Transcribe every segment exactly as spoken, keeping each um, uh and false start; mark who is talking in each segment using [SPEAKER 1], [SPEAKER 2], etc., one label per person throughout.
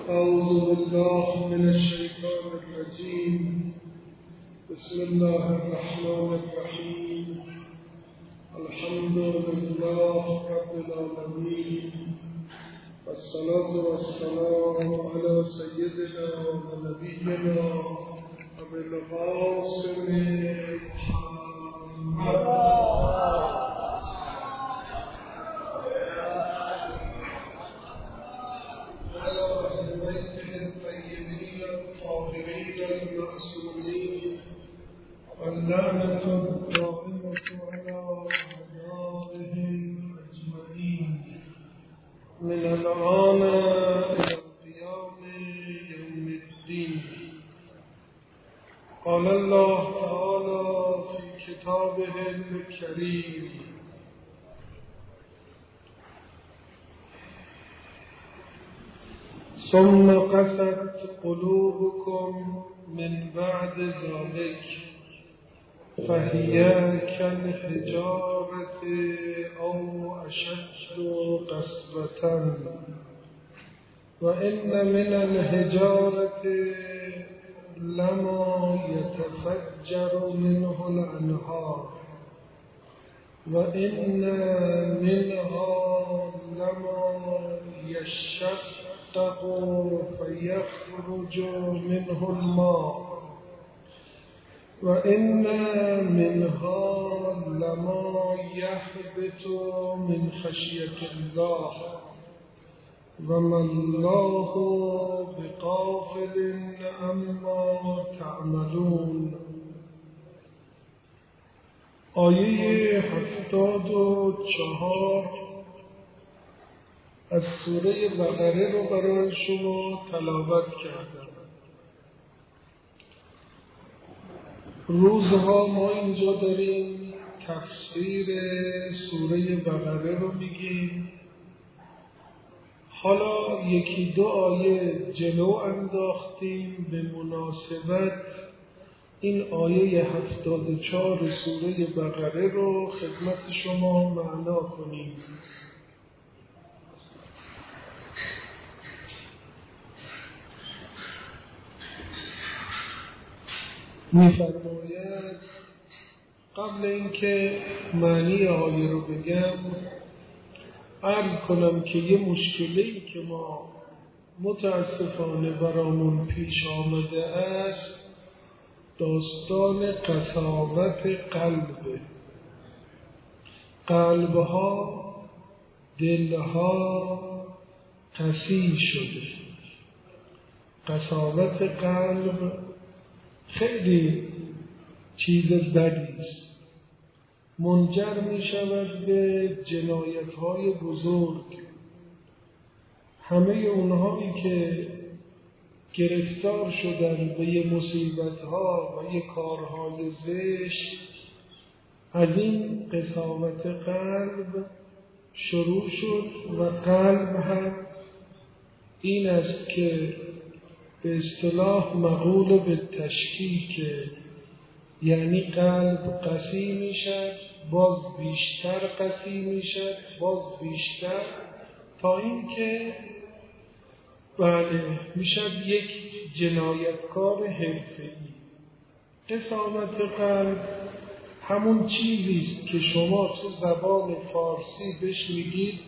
[SPEAKER 1] أعوذ بالله من الشيطان الرجيم. بسم الله الرحمن الرحيم. الحمد لله رب العالمين، والصلاة والسلام على سيدنا ونبينا أبي القاسم محمد واللعنة الدائمة على أعدائهم أجمعين من الآن إلى قيام يوم الدين. قال الله تعالى في كتابه الكريم: ثم قست قلوبكم من بعد ذلك فهي كالحجارة أو أشد قسوة، وإن من الحجارة لما يتفجر منه الأنهار، وإن منها لما يشقق فيخرج منه الماء، وإن منها لما يهبط من خشية الله، وما الله بغافل عما تعملون. آیه هفتاد و چهار از سوره بقره رو برای شما تلاوت کردم. روزها ما اینجا داریم تفسیر سوره بقره رو میگیم. حالا یکی دو آیه جلو انداختیم به مناسبت این آیه هفتاد و چهار سوره بقره رو خدمت شما معنا کنیم. می‌فرماید قبل اینکه معنی آیه رو بگم عرض کنم که یه مشکلی که ما متاسفانه برامون پیش آمده است داستان قساوت قلبه. قلبها، دلها قسی شده. قساوت قلب خیلی چیز بدی است، منجر می شود به جنایت های بزرگ. همه اونهایی که گرفتار شدن به یه مصیبت ها و یه کارهای زشت از این قساوت قلب شروع شد، و قلب هم این است که به اصطلاح مقول به تشکیک، یعنی قلب قسی میشه، باز بیشتر قسی میشه، باز بیشتر، تا اینکه بله میشه یک جنایتکار حرفه‌ای. قساوت قلب همون چیزی است که شما تو زبان فارسی بهش میگید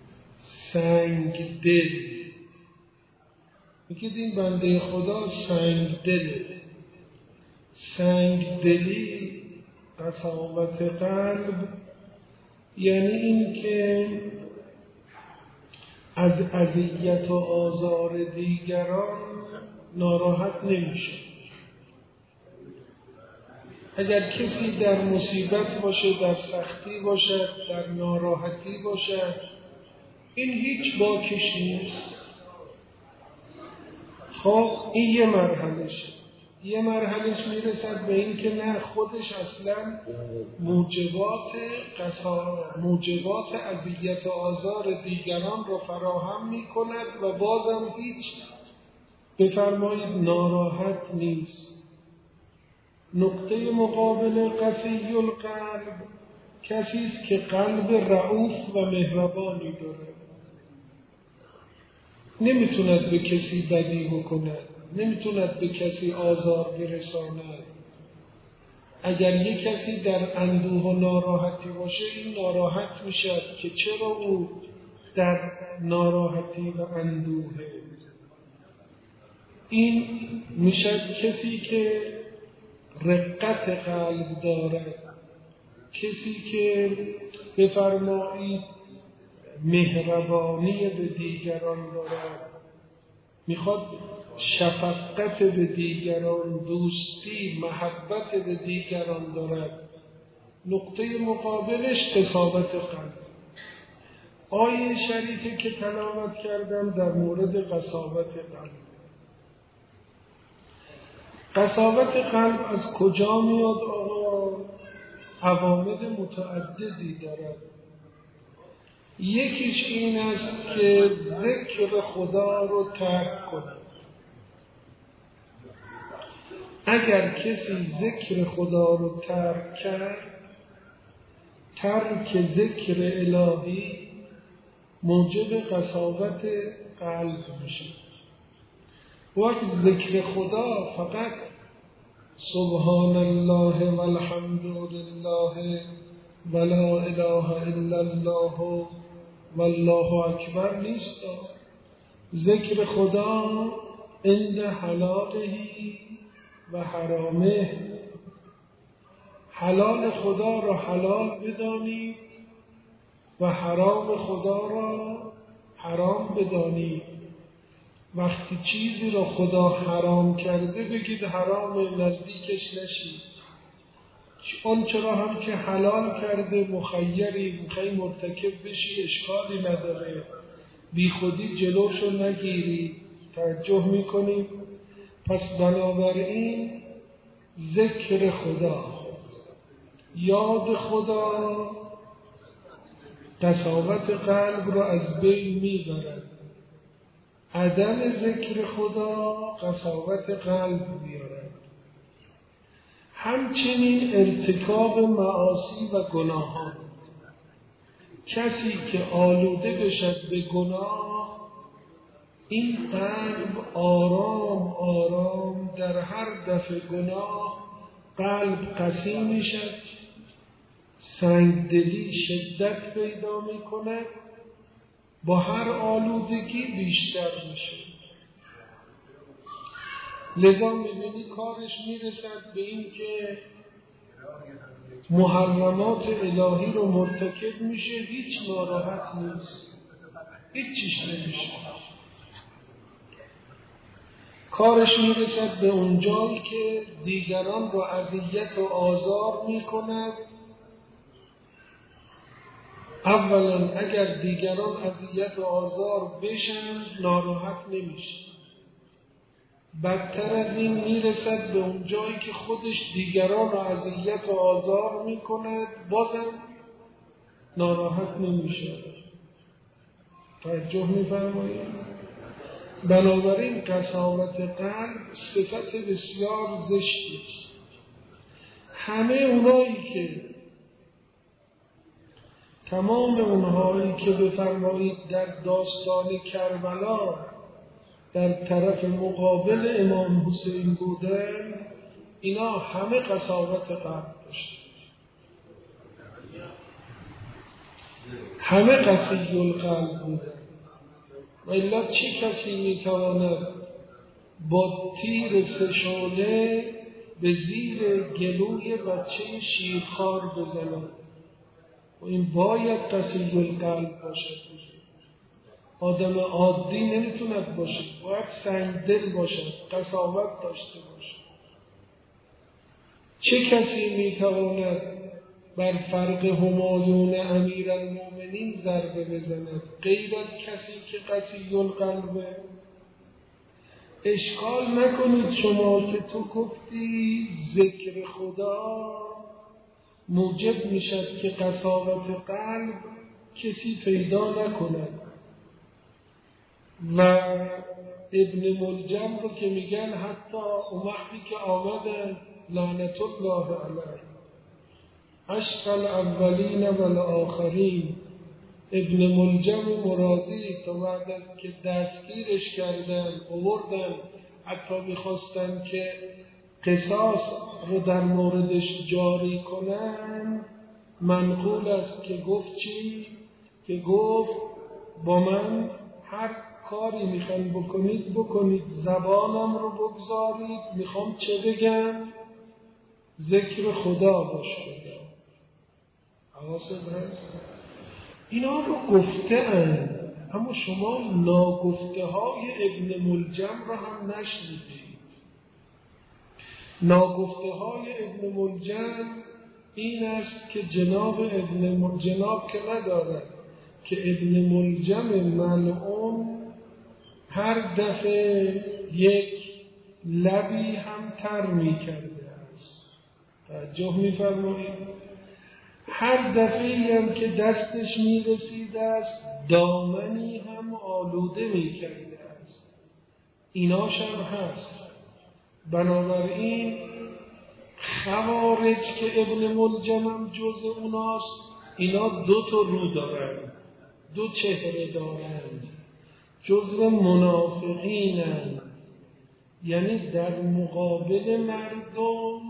[SPEAKER 1] سنگ دل. میگید این بنده خدا سنگ دله. سنگ دلی، قساوت قلب، یعنی این که از اذیت و آزار دیگران ناراحت نمیشه. اگر کسی در مصیبت باشه، در سختی باشه، در ناراحتی باشه، این هیچ باکش نیست. خب این یه مرحلهشه. یه مرحلهش میرسد به این که نه، خودش اصلا موجبات قسا موجبات اذیت و آزار دیگران رو فراهم میکند و بازم هیچ بفرمایید ناراحت نیست. نقطه مقابل قسی القلب کسی است که قلب رئوف و مهربانی داره. نمیتوند به کسی بدی بکند، نمیتوند به کسی آزار برساند. اگر یک کسی در اندوه و ناراحتی باشه، این ناراحت میشه که چرا او در ناراحتی و اندوهه. این میشه کسی که رقت قلب دارد، کسی که بفرمایید مهربانی به دیگران دارد، میخواد شفقت به دیگران، دوستی، محبت به دیگران دارد. نقطه مقابلش قساوت قلب. آیه شریفی که تلاوت کردم در مورد قساوت قلب. قساوت قلب از کجا میاد آقا؟ عوامل متعددی دارد. یکیش این است که ذکر خدا رو ترک کنه. اگر کسی ذکر خدا رو ترک کرد، ترک ذکر الهی موجب قساوت قلب میشه. وقت ذکر خدا فقط سبحان الله والحمد لله ولا اله الا الله والله اکبر نیست. ذکر خدا عند حلالهی و حرامه. حلال خدا را حلال بدانید و حرام خدا را حرام بدانید. وقتی چیزی را خدا حرام کرده بگید حرام، نزدیکش نشید. آنچه را هم که حلال کرده مخیری، میخوای مرتکب بشی، اشکالی نداره، بی خودی جلوشو نگیری. توجه میکنیم؟ پس بنابراین ذکر خدا، یاد خدا قساوت قلب را از بین میبرد. عدم ذکر خدا قساوت قلب میارد. همچنین ارتکاب معاصی و گناهان. کسی که آلوده بشد به گناه، این قلب آرام آرام در هر دفعه گناه قلب قسی میشد، سنگدلی شدت پیدا میکند، با هر آلودگی بیشتر میشه. لذا میبینی کارش میرسد به این که محرمات الهی رو مرتکب میشه، هیچ ناراحت نیست، هیچ چیش نمیشه. کارش میرسد به اون جایی که دیگران رو اذیت و آزار میکند. اولا اگر دیگران اذیت و آزار بشن ناراحت نمیشه. بدتر از این میرسد به اون جایی که خودش دیگران رو اذیت و آزار میکند، بازم ناراحت نمیشه. توجه میفرمایید؟ بنابراین قساوت قلب صفت بسیار زشتی است. همه اونایی که تمام اونهایی که بفرمایید در داستان کربلا در طرف مقابل امام حسین بودن، اینا همه قساوت قلب داشتن، همه قسی القلب بودن. و الا چه کسی میتواند با تیر سشانه به زیر گلوی بچه شیرخوار بزند؟ و این باید قسی القلب باشد. آدم عادی نمیتوند باشد، باید سنگدل باشد، قساوت داشته باشد. چه کسی میتواند بر فرق همایون امیرالمومنین ضربه بزند غیر از کسی که قسی القلبه؟ اشکال نکنید شما که تو گفتی ذکر خدا موجب میشد که قساوت قلب کسی پیدا نکند. و ابن ملجم رو که میگن حتی اون وقتی که آمدن لعنت الله علیه اشقى الاولین و الاخرین، ابن ملجم مرادی تا بعد از که دستگیرش کردن آوردن، حتی میخواستن که قصاص رو در موردش جاری کنن، منقول است که گفت چی؟ که گفت با من هر کاری میخواین بکنید بکنید، زبانم رو بگذارید، میخوام چه بگم؟ ذکر خدا باش خدا. حواست هست؟ اینا رو گفته اند، اما شما ناگفته های ابن ملجم رو هم نشنیدید. ناگفته های ابن ملجم این است که جناب ابن مل... جناب که ندارد که ابن ملجم ملعون هر دفعه یک لبی هم تر می کرده است. توجه می فرمایید؟ هر دفعه هم که دستش می رسیده است دامنی هم آلوده می کرده است. ایناش هم هست. بنابراین خوارج که ابن ملجم هم جز اوناست، اینا دو تا رو دارن، دو چهره دارن، جزء منافقینن، یعنی در مقابل مردم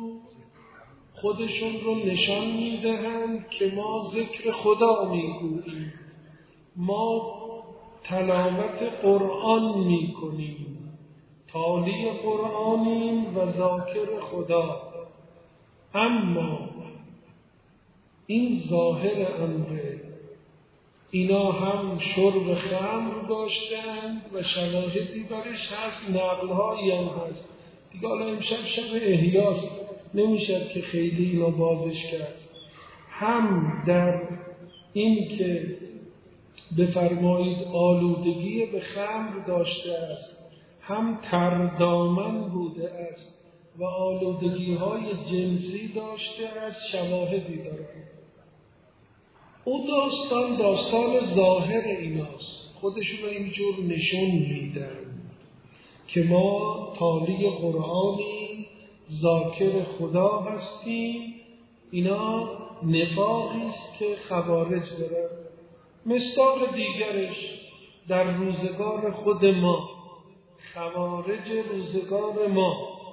[SPEAKER 1] خودشون رو نشان میدهند که ما ذکر خدا میگوییم، ما تلاوت قرآن میکنیم، تالی قرآنیم و ذاکر خدا. اما این ظاهر امره، اینا هم شرب خمر داشتند و شواهدی برش هست، نقلهایی هم هست. دیگه حالا امشب شب احیاست، نمیشد که خیلی اینا بازش کرد. هم در این که بفرمایید آلودگی به خمر داشته است، هم تردامن بوده است و آلودگی های جنسی داشته است، شواهدی دارد. او داستان داستان ظاهر ایناست، خودشون رو اینجور نشون میدن که ما تالی قرآنی، ذاکر خدا هستیم. اینا نفاقی است که خوارج دارن. مصداق دیگرش در روزگار خود ما، خوارج روزگار ما،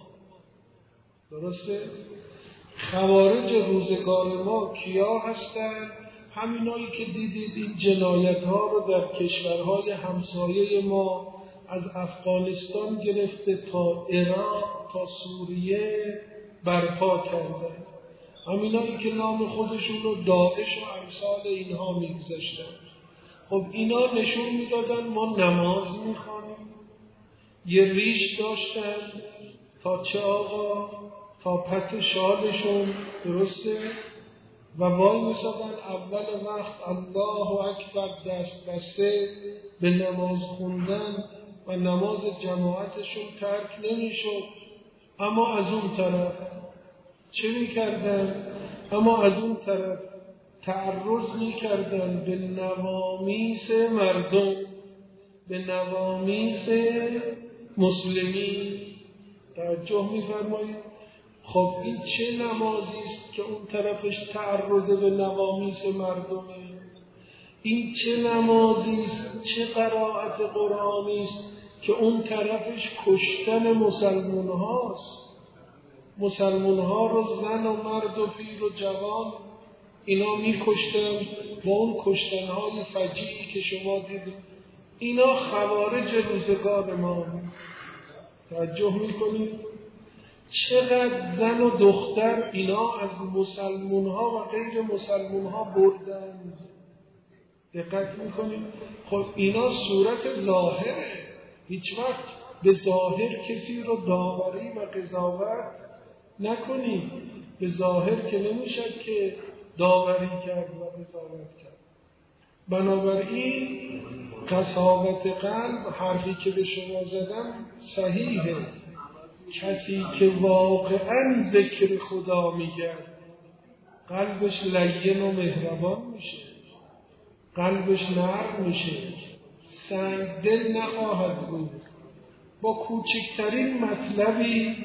[SPEAKER 1] درسته؟ خوارج روزگار ما کیا هستند؟ همینایی که دیدید این جنایت ها رو در کشورهای همسایه ما از افغانستان گرفته تا عراق تا سوریه برپا کردن. همینایی که نام خودشون رو داعش و امثال اینها میگذاشتن. خب اینا نشون میدادن ما نماز میخوانیم، یه ریش داشتن تا چه آقا تا پت شالشون، درسته؟ و وای میسادن اول وقت الله اکبر دست بسته به نماز خوندن و نماز جماعتشون ترک نمیشد. اما از اون طرف چه میکردن؟ اما از اون طرف تعرض میکردن به نوامیس مردم، به نوامیس مسلمین. توجه میفرمایید؟ خب این چه نمازی است که اون طرفش تعرض به نوامیس مردمه؟ این چه نمازی است، چه قرائت قرآنی است که اون طرفش کشتن مسلمان هاست؟ مسلمان ها رو زن و مرد و پیر و جوان اینا می کشتن با اون کشتن های فجیعی که شما دیدید. اینا خوارج روزگار ما. توجه می کنید؟ چقدر زن و دختر اینا از مسلمان ها و غیر مسلمان ها بردن. دقت میکنید؟ خب اینا صورت ظاهره. هیچ وقت به ظاهر کسی رو داوری و قضاوت نکنید. به ظاهر که نمیشد که داوری کرد و قضاوت کرد. بنابراین قساوت قلب، حرفی که به شما زدم صحیحه. کسی که واقعا ذکر خدا میگه قلبش لین و مهربان میشه، قلبش نرم میشه، سنگ دل نخواهد بود. با کوچکترین مطلبی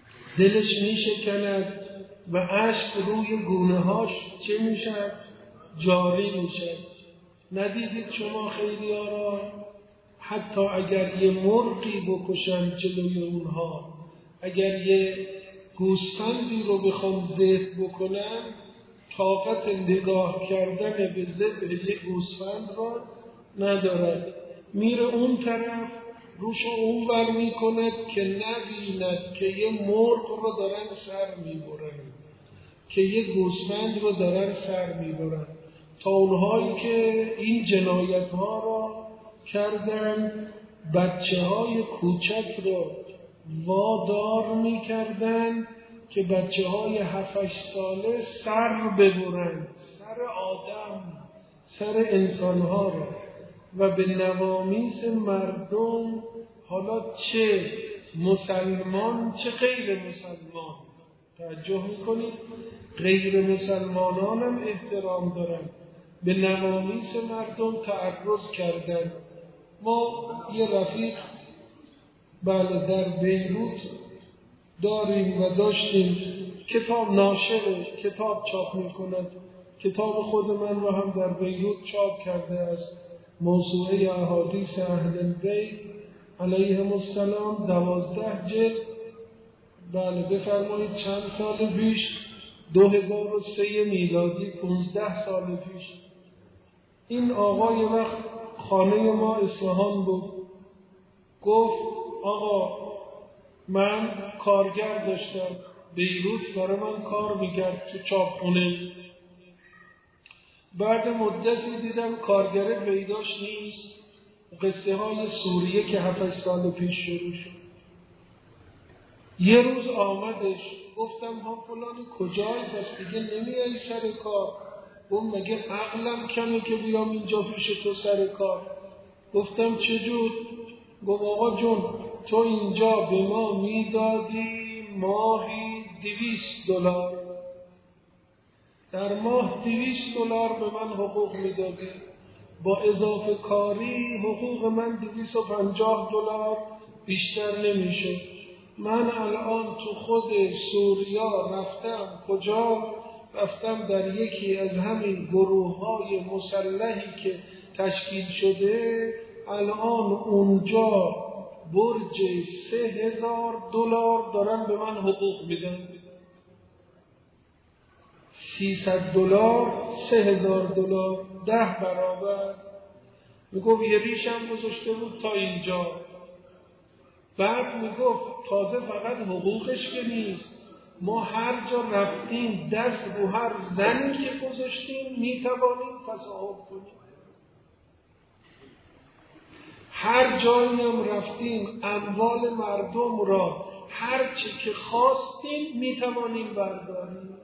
[SPEAKER 1] دلش میشکند و اشک روی گونه هاش چه میشد؟ جاری میشه. ندیدید شما خیلی ها را حتی اگر یه مرغی بکشن جلوی اونها، اگر یه گوسفندی رو بخوام ذبح بکنن، طاقت نگاه کردن به ذبح یه گوسفند را ندارد، میره اون طرف روش اون ور میکند که نبیند که یه مرغ رو دارن سر میبرن، که یه گوسفند رو دارن سر میبرن. تا اونهایی که این جنایت ها را کردن بچه های کوچک رو وادار میکردن که بچه های هفت ساله سر ببرن، سر آدم، سر انسان ها را، و به نوامیس مردم، حالا چه مسلمان چه غیر مسلمان، توجه میکنید غیر مسلمانان هم احترام دارن، به نوامیس مردم تعرض کردن. ما یه رفیق بله در بیروت داریم و داشتیم، کتاب ناشر کتاب چاپ میکند، کتاب خود من رو هم در بیروت چاپ کرده است، موسوعه احادیث اهل البیت علیهم السلام، دوازده جلد. بله بفرمایید چند سال پیش، دو هزار و سه میلادی، پونزده سال پیش. این آقای وقت خانه ما اصفهان بود، گفت آقا من کارگر داشتم بیروت، برای من کار میکرد تو چاپخونه. بعد مدتی دیدم کارگر پیداش نیست، قصه های سوریه که هفت سال پیش شروع شد. یه روز آمدش، گفتم ها فلانی کجایی، پس دیگه نمیایی سر کار؟ گفت مگه عقلم کمه که بیام اینجا پیش تو سر کار؟ گفتم چجور؟ گفت آقا جون تو اینجا به ما میدادی ماهی دویست دلار، در ماه دویست دلار به من حقوق میدادی، با اضافه کاری حقوق من دویست و پنجاه دلار بیشتر نمیشه. من الان تو خود سوریا رفتم، کجا رفتم؟ در یکی از همین گروه های مسلحی که تشکیل شده، الان اونجا برج سه هزار دلار دارن به من حقوق میدن، سیصد دلار، سه هزار دلار، ده برابر. میگفت یه ریشم گذاشته بود تا اینجا. بعد میگفت تازه فقط حقوقش که نیست، ما هر جا رفتیم دست رو هر زنی که گذاشتیم میتوانیم تصاحب کنیم، هر جایی هم رفتیم اموال مردم را هر چی که خواستیم میتوانیم برداریم.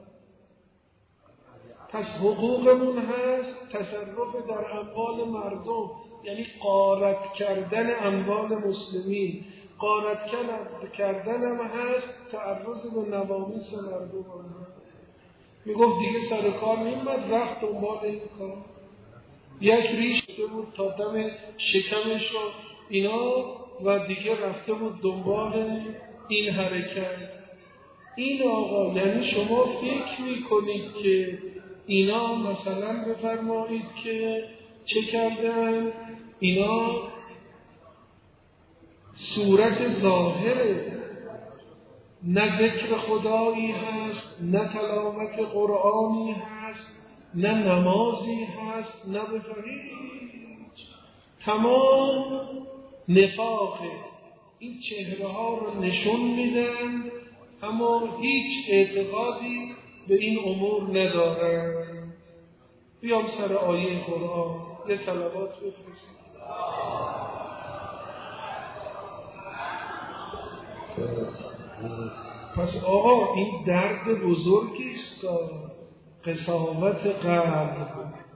[SPEAKER 1] پس حقوقمون هست، تصرف در اموال مردم یعنی غارت کردن اموال مسلمین، غارت کردن هم هست تعرض به نوامیس مردم هم. میگفت دیگه سر کار نیمد، رفت دنبال این کار، یک ریش بود تا دم شکمش رو اینا و دیگه رفته بود دنبال این حرکت. این آقا یعنی شما فکر میکنید که اینا مثلا بفرمایید که چه کردن؟ اینا صورت ظاهره، نه ذکر خدایی هست، نه تلاوت قرآنی هست، نه نمازی هست، نه بفرمایید تمام نفاقه. این چهره ها رو نشون میدن اما هیچ اعتقادی به این امور ندارن. بیام سر آیه قرآن یه صلوات بفرستیم. پس آقا این درد بزرگی است، قساوت قلب.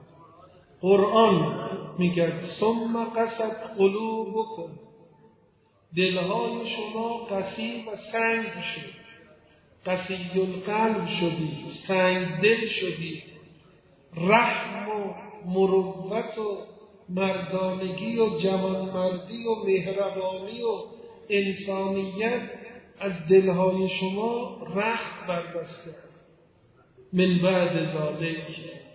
[SPEAKER 1] قرآن میگه ثم قست قلوبکم، دلهای شما قسی و سنگ شد، قسی القلب شدی، سنگ دل شدی. رحم و مروت و مردانگی و جوانمردی و مهربانی و انسانیت از دلهای شما رخت بربسته. من بعد ذالک،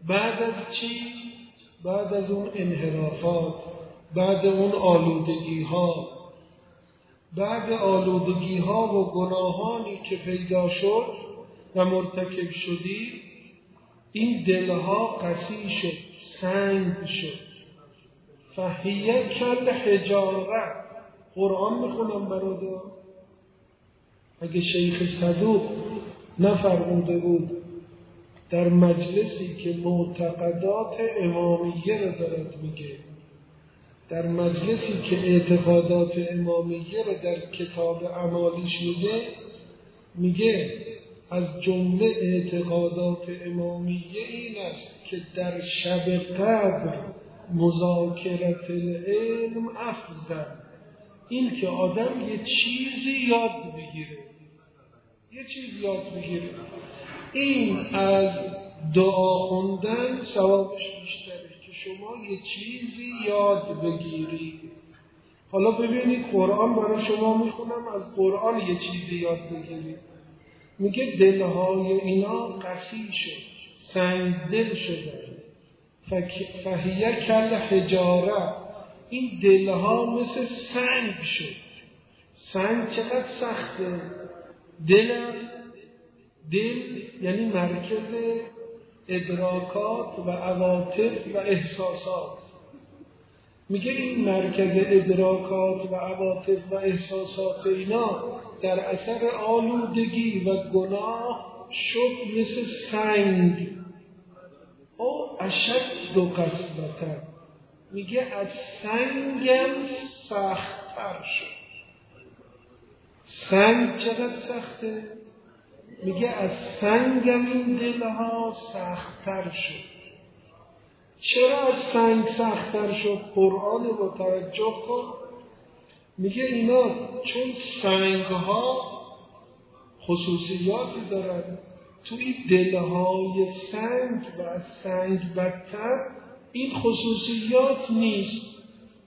[SPEAKER 1] بعد از چی؟ بعد از اون انحرافات، بعد اون آلودگی ها، بعد آلودگی ها و گناهانی که پیدا شد و مرتکب شدی، این دلها قسی شد، سنگ شد. فهیه کل حجاره. قرآن میخونم برادر. اگه شیخ صدوق نفرموده بود در مجلسی که معتقدات امامیه رو دارد میگه، در مجلسی که اعتقادات امامیه رو در کتاب اعمالیش میگه، میگه از جمله اعتقادات امامیه این است که در شب قدر مذاکرت العلم افضل. این که آدم یه چیزی یاد بگیره، یه چیز یاد بگیره، این از دعا خوندن ثوابش بیشتره که شما یه چیزی یاد بگیرید. حالا ببینید قرآن برای شما میخونم، از قرآن یه چیزی یاد بگیرید. میگه دلهای اینا قسی شد، سنگ دل شدن. فهیه کل حجاره. این دلها مثل سنگ شد. سنگ چقدر سخته. دل دل یعنی مرکز ادراکات و عواطف و احساسات. میگه این مرکز ادراکات و عواطف و احساسات اینا در اثر آلودگی و گناه شد مثل سنگ. او اشد و قسوة. میگه از سنگم سخت‌تر شد. سنگ چقدر سخته؟ میگه از سنگم این دلها سخت‌تر شد. چرا از سنگ سخت‌تر شد؟ قرآن رو توجه کن. میگه اینا چون سنگ‌ها خصوصیاتی دارن، تو این دلهای سنگ و از سنگ بدتر این خصوصیات نیست.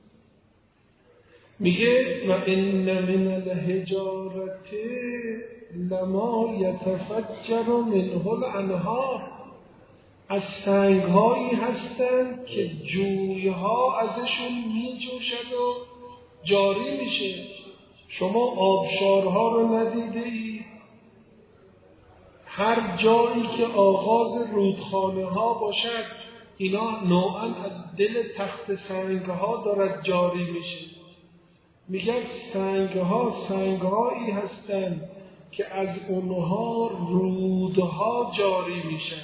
[SPEAKER 1] میگه و ان من الحجارة لما یتفجر منه الانهار. از سنگ‌هایی هستند که جوی‌ها ازشون میجوشد و جاری میشه. شما آبشارها رو ندیده اید؟ هر جایی که آغاز رودخانه ها باشد اینا نوعاً از دل تخت سنگ ها دارد جاری میشه. میگن سنگ ها سنگ هایی هستند که از اونها رودها جاری میشن.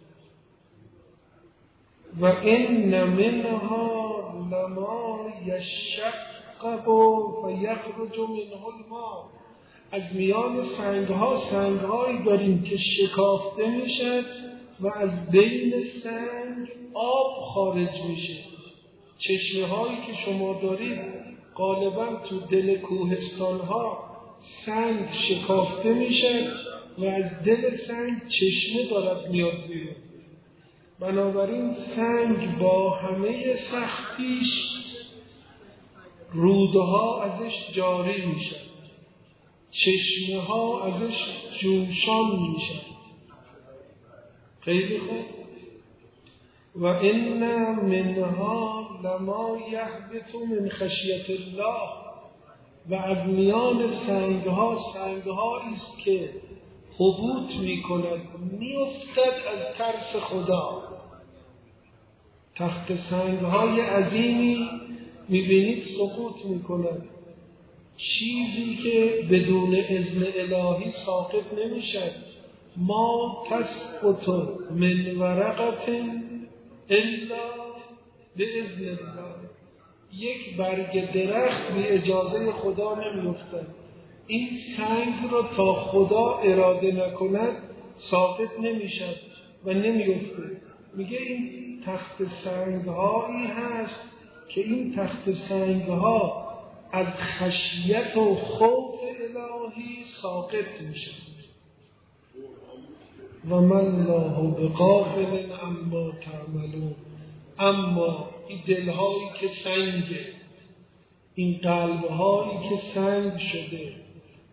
[SPEAKER 1] و این منها لما یشقق فیخرج منه الماء. از میان سنگ ها سنگ هایی داریم که شکافته میشن و از بین سنگ آب خارج میشه. چشمه هایی که شما دارید غالبا تو دل کوهستان ها سنگ شکافته میشه و از دل سنگ چشمه دارد میاد بیرون. بنابراین سنگ با همه سختیش رودها ازش جاری میشن، چشمه ها ازش جوشان میشن. خیلی خوب. و ان منها لما یهبط من خشیت الله. و از میان سنگ ها سنگ هایی است که هبوط می کند، می افتد از ترس خدا. تخت سنگ های عظیمی می بینید سقوط می کند. چیزی که بدون اذن الهی ساقط نمی شد. ما تسقط من ورقة الا باذن الله. یک برگ درخت بی اجازه خدا نمی افتد. این سنگ را تا خدا اراده نکند ساقط نمی شد و نمی افتد. میگه این تخت سنگ هایی هست که این تخت سنگ ها از خشیت و خوف الهی ساقط می شد. و من الله بغافل عما تعملون. اما این دلهایی که سنگه، این قلبهایی که سنگ شده،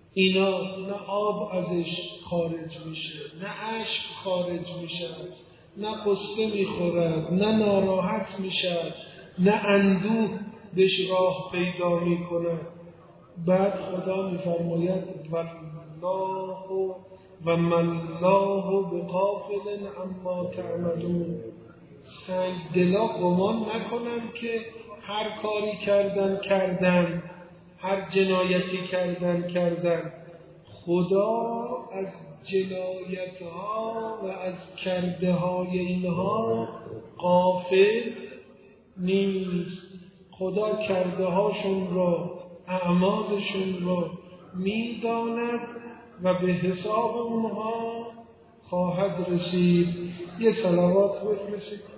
[SPEAKER 1] اینا نه آب ازش خارج میشه، نه اشک خارج میشه، نه قصه میخورد، نه ناراحت میشد، نه اندوه بهش راه پیدا میکند. بعد خدا میفرماید والله و مالله بغافل عما تعملون. سنگ دلا گمان نکنن که هر کاری کردن کردن، هر جنایتی کردن کردن. خدا از جنایتها و از کرده های اینها غافل نیست. خدا کرده هاشون را، اعمالشون را میداند و به حساب اونها خواهد رسید. یه صلوات بفرستید.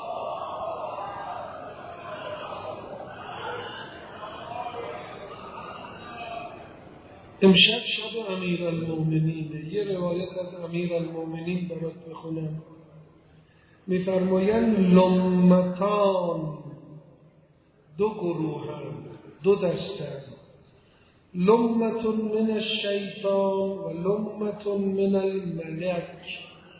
[SPEAKER 1] امشب شب امیرالمومنینه. یه روایت از امیرالمومنین برات بخونم. میفرمایند لمتان، دو گروه هم، دو دسته، لمتون من الشیطان و لمتون من الملک.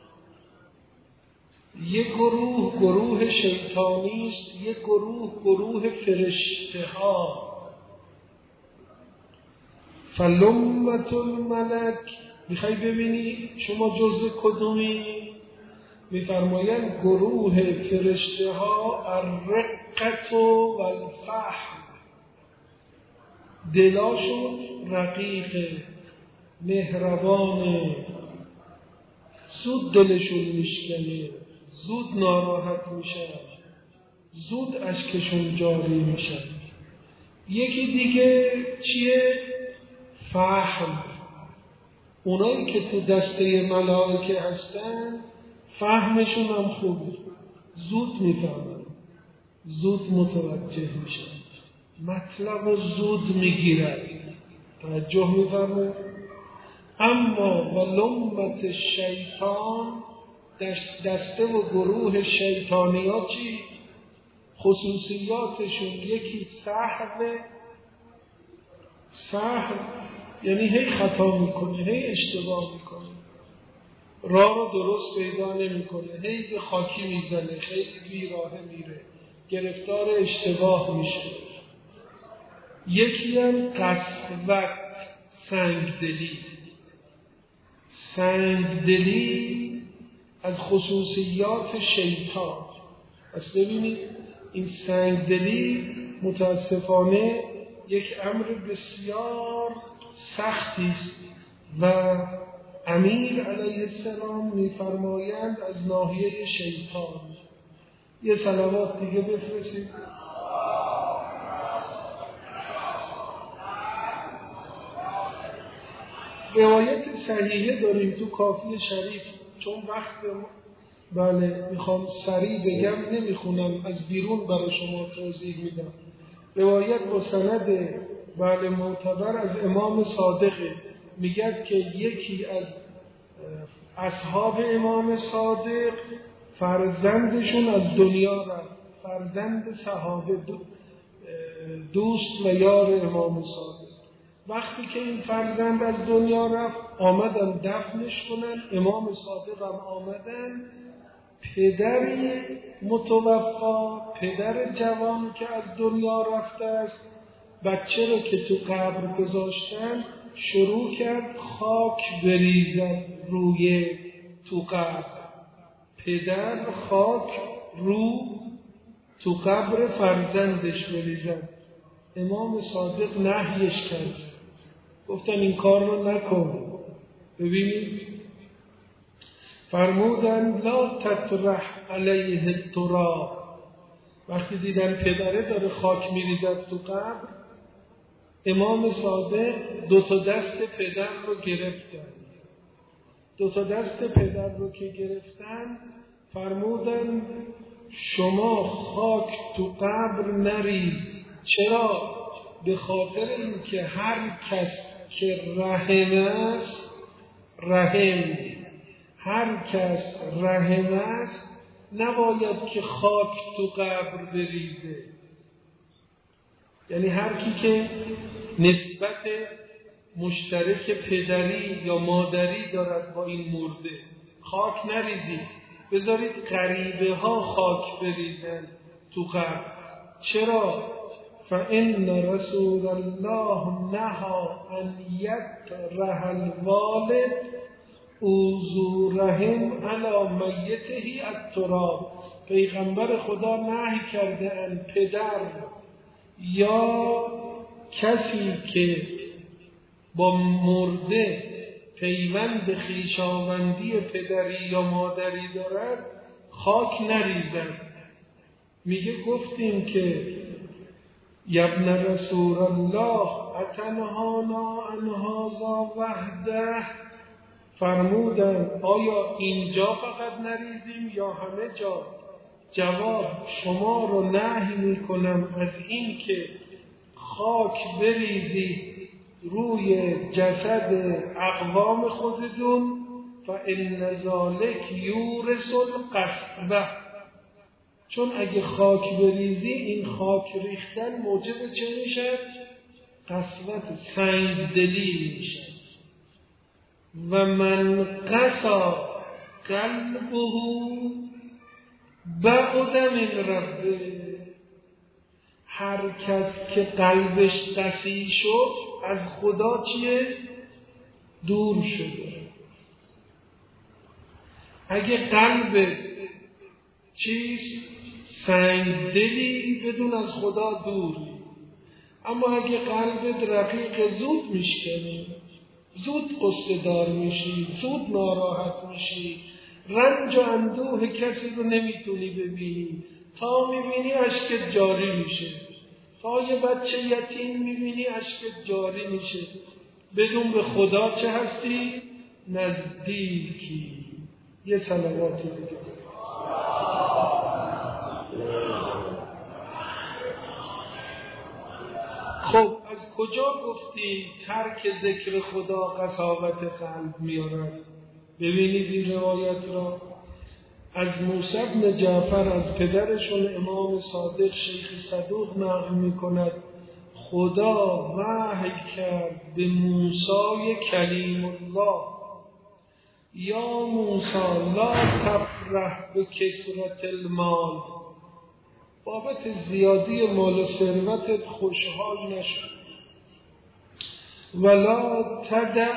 [SPEAKER 1] یک گروه گروه شیطانی است، یک گروه گروه فرشته ها. فلمت الملک، میخوای ببینی شما جزء کدومی؟ میفرمایند گروه فرشته ها الرقت و الفحم، دلاشون رقیقه، مهربانه، زود دلشون میشکنه، زود ناراحت میشن، زود اشکشون جاری میشن. یکی دیگه چیه؟ فهم. اونایی که تو دسته ملائکه هستن فهمشون هم خوبه، زود میفهمن، زود متوجه میشن، مطلب رو زود میگیرن. توجه میفرمه. اما و لمت شیطان، دسته و گروه شیطانی ها چی؟ خصوصیاتشون یکی سهو. سهو یعنی هی خطا میکنه، هی اشتباه میکنه، راه رو درست پیدا نمیکنه، هی به خاکی میزنه، خیلی بیراهه میره، گرفتار اشتباه میشه. یکی هم قسوت، سنگدلی. سنگدلی از خصوصیات شیطان. پس ببینید این سنگدلی متاسفانه یک امر بسیار سختی است و امیر علیه السلام میفرمایند از ناحیه شیطان. یه صلوات دیگه بفرستید. روایت صحیحه داریم تو کافی شریف، چون وقت بله میخوام سریع بگم نمیخونم، از بیرون برای شما توضیح میدم. روایت با سند بله معتبر از امام صادق میگه که یکی از اصحاب امام صادق فرزندشون از دنیا رفت، فرزند صحابه، دوست و یار امام صادق. وقتی که این فرزند از دنیا رفت آمدن دفنش کنن، امام صادق هم آمدن، پدری متوفا، پدر جوان که از دنیا رفته است، بچه رو که تو قبر گذاشتن شروع کرد خاک بریزد روی تو قبر. پدر خاک رو تو قبر فرزندش بریزد. امام صادق نهیش کرد، گفتن این کار رو نکن. ببینید فرمودن لا تطرح علیه التراب. وقتی دیدن پدره داره خاک میریزد تو قبر، امام صادق دو تا دست پدر رو گرفتن. دو تا دست پدر رو که گرفتن فرمودن شما خاک تو قبر نریز. چرا؟ به خاطر اینکه هر کس که رحم است، رحم هر کس رحم است نباید که خاک تو قبر بریزه. یعنی هر کی که نسبت مشترک پدری یا مادری دارد با این مرده، خاک نریزید. بذارید غریبه ها خاک بریزن تو قبر. چرا؟ فإن رسول الله نهى أن يطرح الوالد أزورهم على میته التراب. پیغمبر خدا نهی کرده ان پدر یا کسی که با مرده پیوند خویشاوندی پدری یا مادری دارد خاک نریزد. میگه گفتیم که ابن رسول الله اتنهانا عن هذا وحده، فرمودن آیا اینجا فقط نریزیم یا همه جا؟ جواب: شما رو نهی میکنم از این که خاک بریزید روی جسد اقوام خودتون، فإن ذلک یورث القسوة، چون اگه خاک بریزی این خاک ریختن موجب چه میشه؟ قسوت، سنگدلی میشه. و من قسا قلبه بعد من ربه، هر کس که قلبش قسی شد از خدا چیه؟ دور شده. اگه قلب چیست؟ سنگدلی، بدون از خدا دوری. اما اگه قلب رقیق زود میشکنه، زود قصه دار میشی، زود ناراحت میشی، رنج و اندوه کسی رو نمیتونی ببینی، تا میبینی اشکت جاری میشه، تا یه بچه یتیم میبینی اشکت جاری میشه. بدون به خدا چه هستی؟ نزدیکی. یه صلواتی بگید. خب از کجا گفتیم ترک ذکر خدا قساوت قلب میارد؟ ببینید این روایت را از موسی بن جعفر از پدرشون امام صادق شیخ صدوق نقل میکند خدا وحی کرد به موسی کلیم الله: یا موسی لا تفرح به کثرت المال، بابت زیادی مال و ثروتت خوشحال نشو، ولا تدع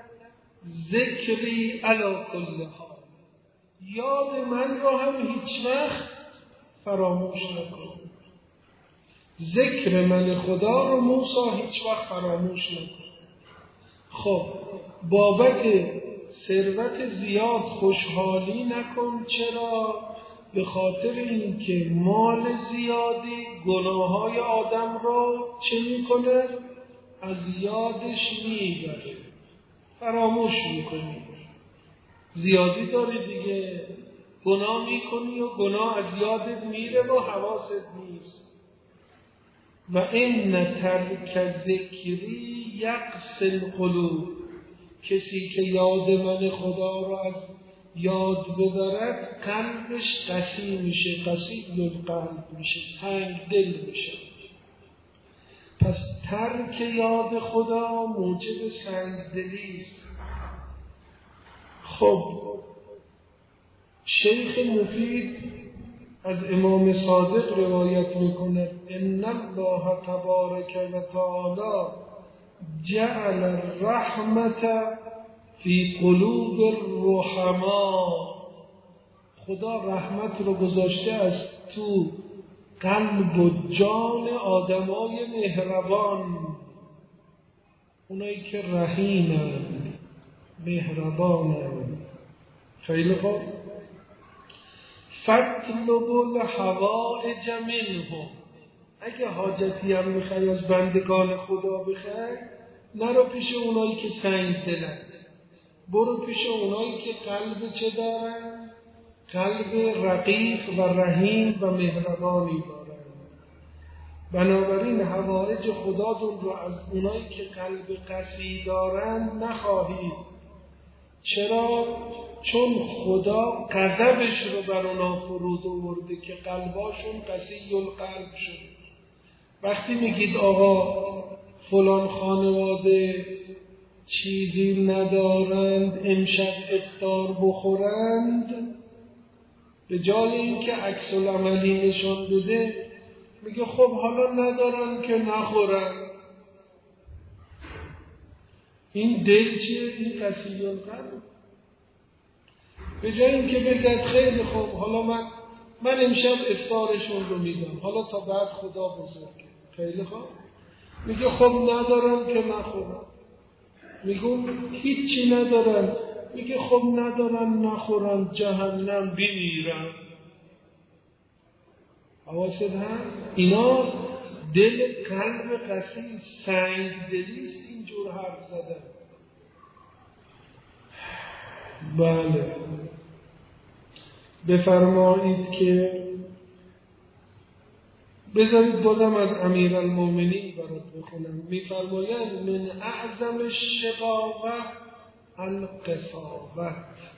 [SPEAKER 1] ذکری علی کل حال، یاد من را هم هیچ وقت فراموش نکن. ذکر من خدا رو موسی هیچ وقت فراموش نکن. خب بابت ثروت زیاد خوشحالی نکن. چرا؟ به خاطر اینکه مال زیادی گناههای آدم رو چه میکنه؟ از یادش میبره، فراموش میکنی. زیادی داری دیگه، گناه میکنی و گناه از یادت میره و حواست نیست. و ان ترک ذکری یقص القلوب، کسی که یاد من خدا رو از یاد ببرد قلبش قسی میشه، قسی القلب میشه، سنگ دل میشه. پس ترک یاد خدا موجب سنگدلی است. خب شیخ مفید از امام صادق روایت میکند ان الله تبارک و تعالی جعل الرحمت فی قلوب الرحما، خدا رحمت رو گذاشته از تو قلب و جان آدمای مهربان، اونایی که رحیمند، مهربانند. خیلی خوب. فاطلب الحوائج منهم، اگه حاجتی هم میخوای از بندگان خدا بخوای، نرو پیش اونایی که سنگ دلن، برو پیش اونایی که قلب چه دارن؟ قلب رقیق و رحیم و مهربانی دارن. بنابراین حوائج خداتون رو از اونایی که قلب قسی دارن نخواهید. چرا؟ چون خدا غضبش رو بر اونا فرود آورده که قلباشون قسی القلب شد. وقتی میگید آقا فلان خانواده چیزی ندارند امشب افطار بخورند، به جای اینکه عکس العملی نشان بده میگه خب حالا ندارن که نخورن. این دل چیه؟ این قصیل القلب. به جای اینکه بگه خیلی خوب حالا من من امشب افطارشون رو میدم، حالا تا بعد خدا بزرگه، خیلی خوب، میگه خب ندارم که نخورم. میگم هیچی ندارن، میگه خب ندارن نخورن جهنم بمیرن. حواست هست؟ اینا دل قلب قسی سنگ دلیست اینجور حرف زدن. بله بفرمایید که بذارید بازم از امیرالمومنین برات بخونم. میفرمایند من اعظم الشقاوة القساوة،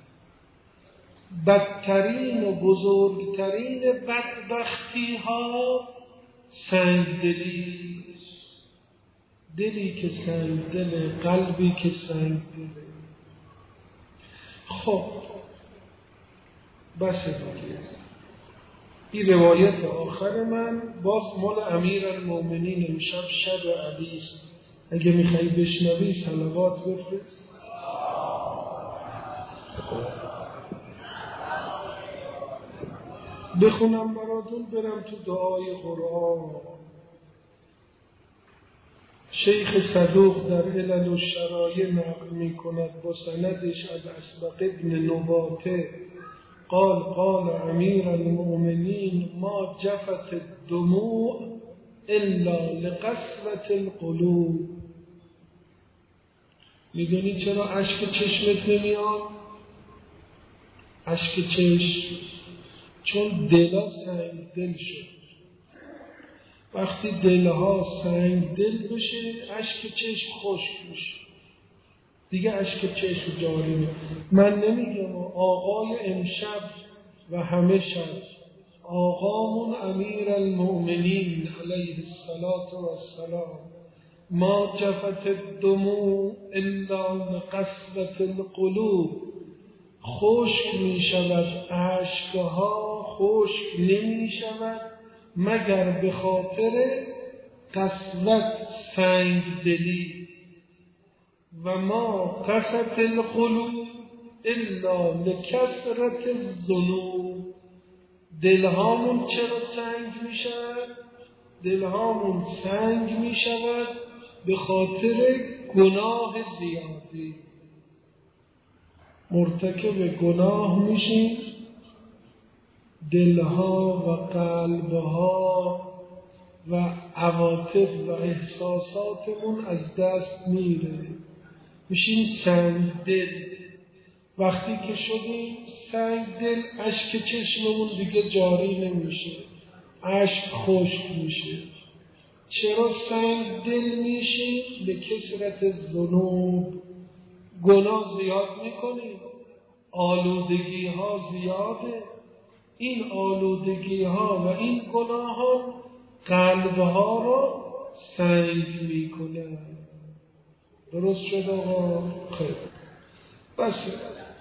[SPEAKER 1] بدترین و بزرگترین بدبختی ها سنگدلی، دلی که سنگدل، قلبی که سنگدله. خب بس دیگه. این روایت آخر من باز مال امیرالمومنین امشب شب علی است. اگه میخوایی بشنوی صلوات بفرست. بخونم براتون برم تو دعای قرآن. شیخ صدوق در علل الشرایع نقل می کند با سندش از اسبق ابن نباته قال قال امیر المؤمنین ما جفت الدموع الا لقسوة القلوب. میدونی چرا اشک چشمت نمیاد؟ اشک چشم چون دلا سنگ دل شد. وقتی دلها سنگ دل بشه اشک چشم خشک میشه، دیگه اشک چشم جاری میشه. من نمیگم آقای امشب و همه شب آقامون امیر المؤمنین علیه الصلاة والسلام ما جفت الدموع الا لقسوة القلوب، خشک می شود اشکها خشک نمی شود مگر به خاطر قسوت سنگ دلی. و ما قست القلوب الا لکثرت الذنوب، دلهامون چرا سنگ می شود؟ دلهامون سنگ می شود به خاطر گناه زیادی. مرتکب گناه میشیم، دلها و قلبها و عواطف و احساساتمون از دست میره، میشیم سنگ دل. وقتی که شدیم سنگ دل اشک چشممون دیگه جاری نمیشه، اشک خشک میشه. چرا سنگ دل میشیم؟ به کثرت ذنوب، گناه زیاد میکنیم، آلودگی ها زیاده. این آلودگی ها و این گناه ها قلب ها را سنگ میکنه. درست شد آقا؟ خیلی بس.